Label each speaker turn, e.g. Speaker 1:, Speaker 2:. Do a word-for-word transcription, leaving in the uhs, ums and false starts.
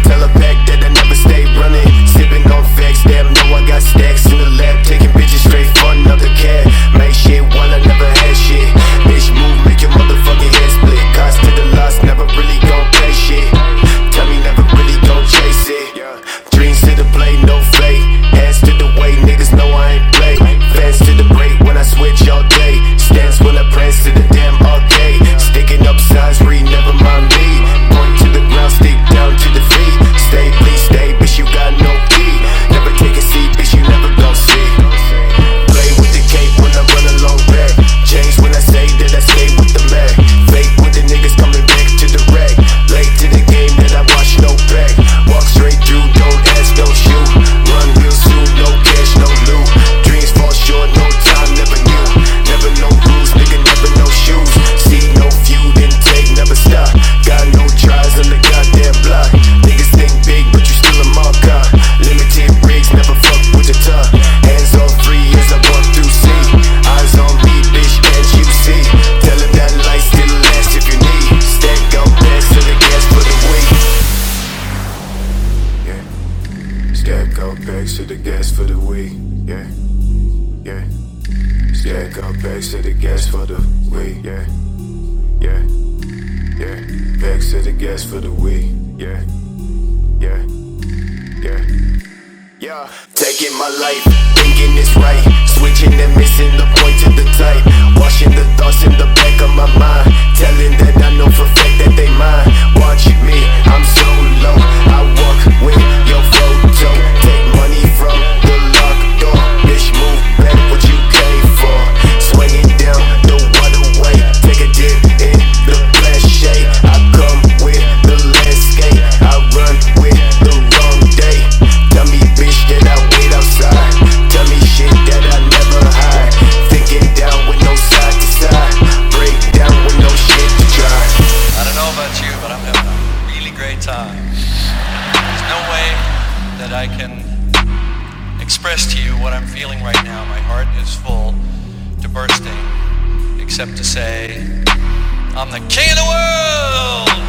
Speaker 1: Tell her back that I never stay running. Sipping on facts, damn, know I got stacks in the lab. Taking bitches straight for another cat. Make shit while I never had shit. Bitch move, make your motherfucking head split. Cost to the loss, never really gon' pay shit. Tell me never really gon' chase it. Dreams to the play, no fake. Hands to the way, niggas know I ain't play. Fans to the break when I switch all day. Stance when I prance to the damn arcade. Sticking up signs, read, never mind me. Point to the ground, stick down to the feet. Stay, please stay, bitch, you got no key. Never take a seat, bitch, you never gon' see. Play with the cape when I run along back. Change when I say that I stay with the Mac. Fake with the niggas coming back to the rack. Late to the game that I watch no back. Walk straight through, don't ask, don't shoot. Run real soon, no cash, no loot. Dreams fall short, no time, never knew. Never no rules, nigga, never no shoes. See no feud, intake, never stop. Got no tries on the goddamn block. Niggas think big, but you still a marker. Limited rigs, never fuck with the top. Hands on free as I walk through sea. Eyes on me, bitch, can't you see? Tell him that light still lasts if you need. Stack out bags to the gas for the week. Yeah. Stack out bags to the gas for the week. Yeah. Yeah. Stack out bags to the gas for the week. Yeah. Yeah. Yeah. Bags to the gas for the week. Yeah. Yeah. Yeah. Yeah. Taking my life, thinking it's right. Switching and missing the point to the type. Washing the thoughts in the back of my mind. Telling that I know for fact that they mine. Watch me, I'm so low. I walk with your photo. Take money from the locked door. Bitch, move back what you came for. Swinging down the waterway. Take a dip in the flash shade. I come with the landscape. I run with the wrong day. Tell me bitch that I wait outside. Tell me shit that I never hide. Thinking down with no side to side. Break down with no shit to try.
Speaker 2: I don't know about you, but I'm having a really great time. There's no way that I can express to you what I'm feeling right now. My heart is full to bursting, except to say, I'm the king of the world!